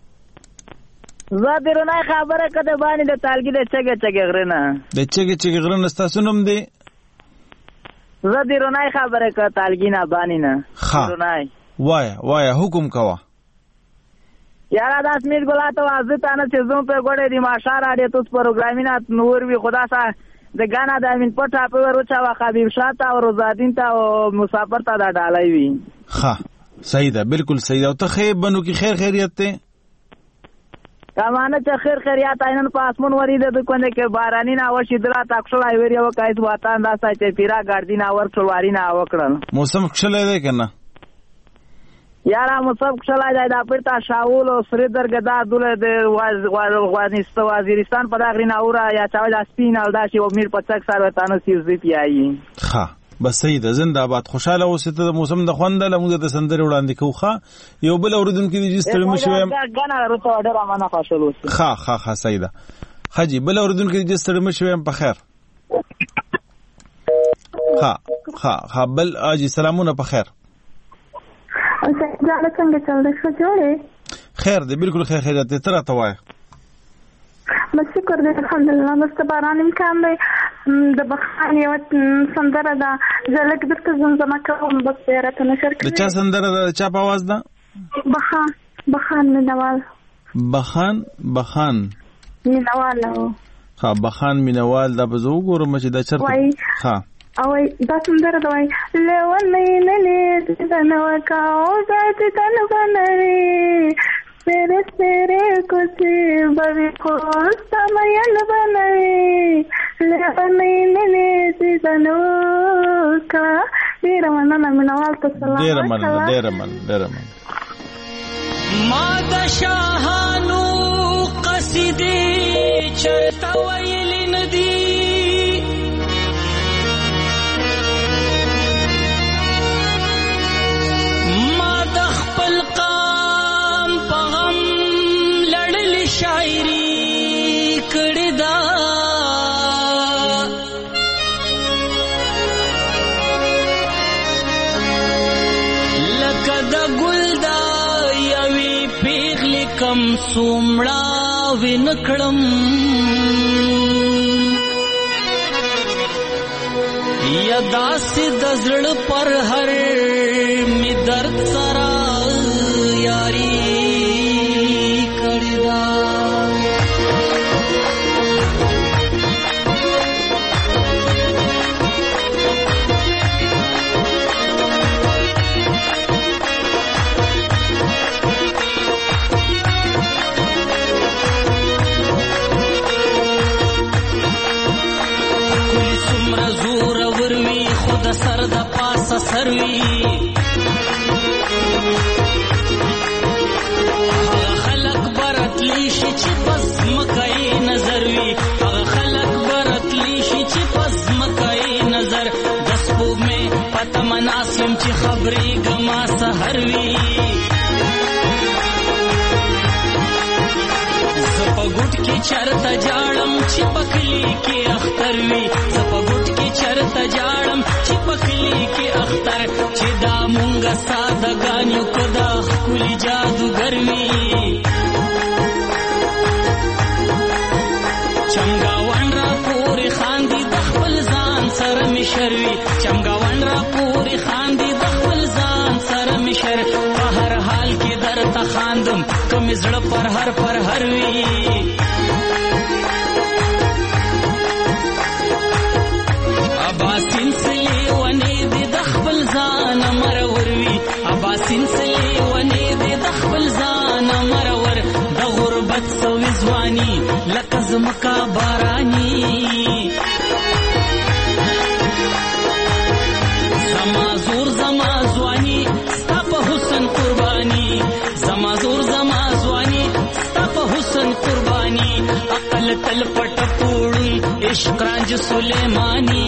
زادرونه خبره کده باندې د تالګي د چګه چګه غرنه د چګه چګه غرنه تاسو نوم دی زادرونه خبره کده تالګي نه باندې نه زادرونه وایا وایا حکم کوا یاره داس میټ ګلاته وازه تانه چې زوم په ګوړې دی ماشا راډیو توس پروګرامینه نور وی خدا سا د غانا د امین پټه په ورچا وا خبيب شاته او روزادین ته او مسافر ته دا ډالای وی ها صحیح ده بالکل صحیح ده او ته خیر بنو کی خیر خیریت ته کمانه چې خیر خیریت عینن په اسمن ورید د کنده کې بارانی نه وشي درا تاکشل ایوري او کایت واتان دا ساته پیرا ګاردینا ور څواري نه وکړل موسم خلې ده کنه یارا موسم خلای دا پرتا شاول او سری درګدا دوله د وازنیست وزیرستان په دغری ناورا یا چاول اسپین او دا چې و میر پڅک سره تانو سیزي پیایي ها بس سید زنده آباد خوشاله اوسه ته موسم د خوند له موږ د سندري وړاندې کوخه یو بل اوردونکو دي چې ستړي مشوي غنا رته اورډر امانه خوشاله اوسه ها ها ها سیده حاجی بل اوردونکو دي چې ستړي مشوي په خیر ها ها ها بل اجي سلامونه په خیر څنګه څنګه چل دی ښه جوړه خیر دی بالکل خیر خیرت تر ته وای بس شکر دې الحمدلله. بس د باران امکان دی. د بخان یو سندره ده زلک درته زمزمه کوم بس راته نشر کړئ. د چا سندره ده؟ چا په आवाज ده؟ بخان بخان مینوال. بخان بخان مینوال. ها بخان مینوال دا به زه وګورم چې دا چرته ها او دا سندره ده وای لونې نه نه دنه وکاو ذات تن بنري तेरे तेरे कुछ बड़ी खोस्ता मयल बनाए ले ले सीजनो का डेरा मना ना मिनवाल तो सलाम डेरा मना डेरा मना डेरा मना माद शाहानु قصیدे چرتا ویل ندی ما د خپل شاعری کړی دا لکه د ګل دا یوې پیغلې کم څومړه ونکړم یا داسې د زړه پر هر می درد سره یاري سر د پاسه سروي هغه خلق برتلی شي چې پس مکای نظر وي هغه خلق برتلی شي چې پس مکای نظر دس په مې پته مناسم چې خبرې ګما سحر وي زپګټ کې چرته جاړم چې پکلی کې اختر وي زپګټ کې چرته جاړم چې پکلی کې اختر چې دا مونږ سادهګانو کدا خولي جادوګر وي چمګاون را پورې خاندي د خپل ځان سره مشروي چمګاون را پورې خاندي د خپل ځان سره مشر په هر حال کې درته خاندم کوم زړه پر هر پر هر وي ابا سنسلی ونی دی د خپل ځان مرور وي ابا سنسلی ونی دی د خپل ځان مرور د غربت سوي ځواني لکه زمکا باراني زما زور زما ځواني ستا په حسن قرباني زما زور زما ځواني ستا په حسن قرباني عقل تل پټ پوړی عشق رانج سلیمانی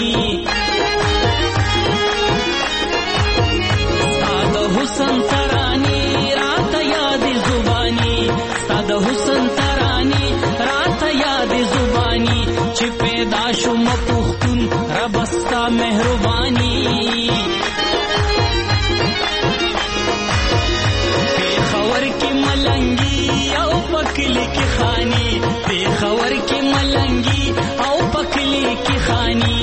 ستا د حسن ترانی رات یاد زبانی ستا د حسن ترانی رات یاد زبانی چې پیدا شوم پختون رب ستا مهربانی پیښور کې ملنګي او پکلی کې خانی پیښور کې ملنګي او پکلی کې خانی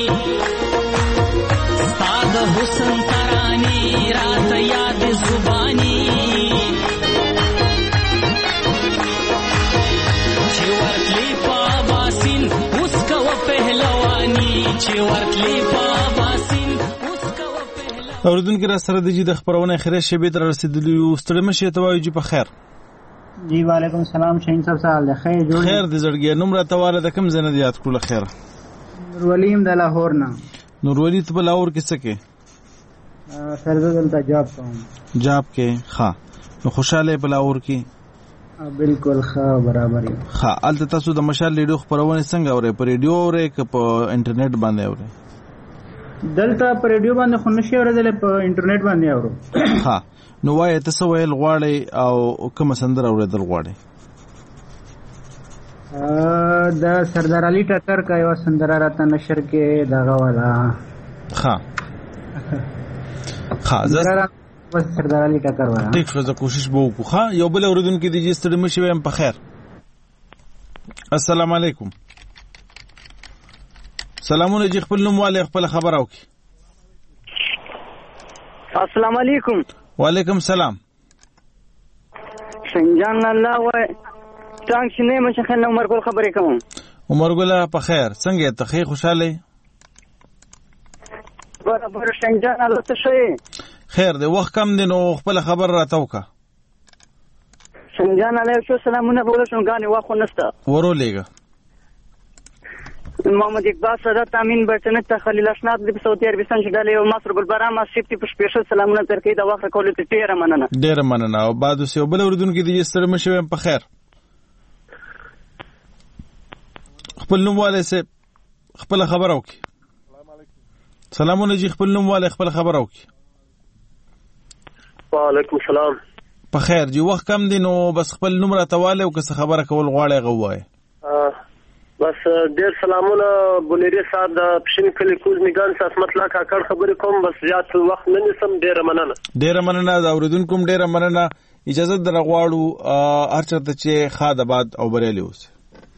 ستا د حسن ترانی رات یاد زبانی چې ورتلی په باسین اوس کو پهلوانی چې ورتلی په باسین اوس کو پهلوانی اوردونکو را سره د جې د خبرونه خیره شبې تر رسیدلی یو ستړي مشه ته وایي چې په خیر جی وعلیکم السلام شاهین صاحب سال ده خیر جوړ خیر دې زړګي نوم را تواله د کم زنه یاد کړل خیر نورولیم د لاهور نه نورولی ته لاهور کې څه کې سر دلته جاب کوم جاب کې ښه نو خوشاله په لاهور کې بالکل ښه برابر یم ښه الته تاسو د مشال ریډیو خبرونه څنګه اورئ په ریډیو اورئ که په انټرنیټ باندې اورئ دلته په ریډیو باندې خو نشي اورېدل په انټرنیټ باندې اورو ها نو وای ته څه ویل غواړي او کوم سندره اورېدل غواړي د سردار علي ټکر کا یو سندره راته نشر کې دغه والا ها ها بس سردار علي ټکر والا ټیک شو زه کوشش به وکړم ها یو بل اوریدونکو دي چې ستړي مشي ويم په خیر السلام علیکم. سلامونه جی خپل نوم والے خپل خبر او کی. السلام علیکم. وعلیکم سلام. سنجان الله و څنګه شنه مشه خل عمر ګل خبرې کوم. عمر ګل په خیر څنګه ته خې خوشاله؟ برابر سنجان الله ته شي. خیر دی وخت کم دی نو خپل خبر راته وکا. سنجان الله شو سلامونه بوله څنګه واخو نسته. ورو لګه. محمد اقبال سادات امین برتنه تخلیل اسناد د سعودي عربستان چې ډالې او مصر ګلبرام سیفټي په سپیشل سلامونه درکې دا وخت کول ته ډیره مننه. ډیره مننه او بعد اوسې بل اوردونکو د ستر مشوي په خیر. خپل نوم والے سه خپل خبر او کی. سلامونه جی خپل نوم والے خپل خبر او کی. وعلیکم السلام. په خیر جی وخت کم دی نو بس خپل نوم راته والے او که خبره کول غواړي غوای. بس ډیر سلامونه بونيري صاحب د پښین کلی کوز میګان ساسمت لا کاکړ خبرې کوم بس زیات وخت نه نسم ډیر مننه. ډیر مننه دا اوریدونکو ډیر مننه. اجازه درغواړو هر چاته چې خاد آباد او بریالي اوسه.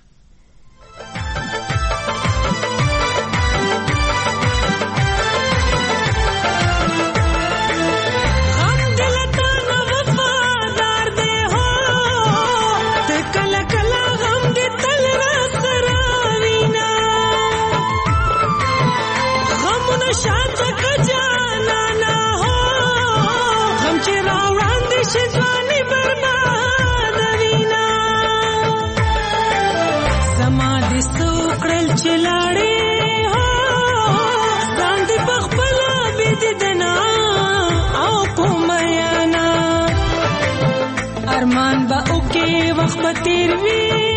ارمان با اوکے وقت بتیر وی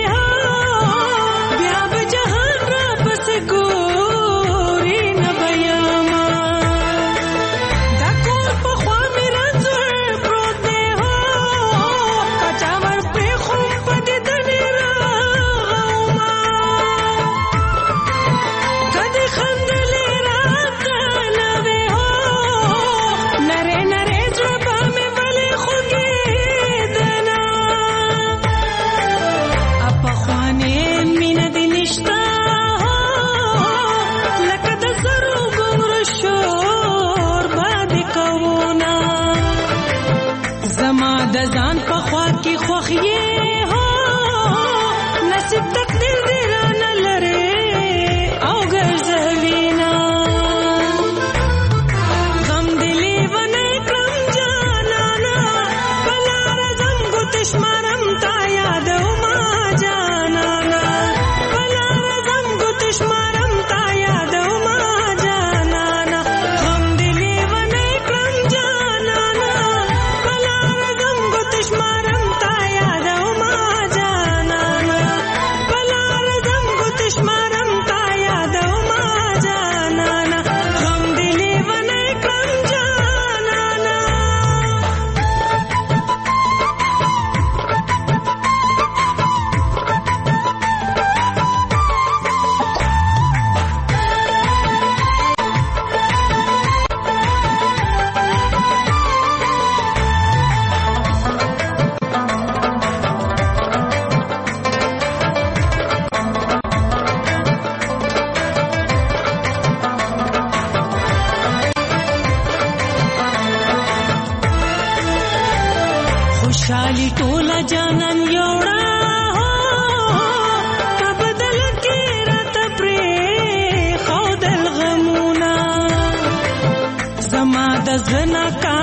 بیا بجہان را پس گوری نبیاما دا کور پخوا میرا زور پروت دے ہو کچاور پہ خون پد دنی را غوما کدی خندلی رات لوے ہو نرے نرے زربا میں ولی خوگی دزان پخوا کی خوخیه ها نصیب تقدیر دیران لره او گرزوینا غم دلی ونی کرم جانانا بلا رزم گتش مرم تا یاد ما جانانا بلا رزم گتش مرم تا یاد ما جانانا غم دلی ونی کرم جانانا بلا دشمارم تا یاد او ما جانانا بلا رزم کو دشمارم تا یاد او ما جانانا غم دلی ونی کم جانانا خوشحالی ټوله جانان یوړه کبدل کې راته پرې خودل غمونه زما د زنا کا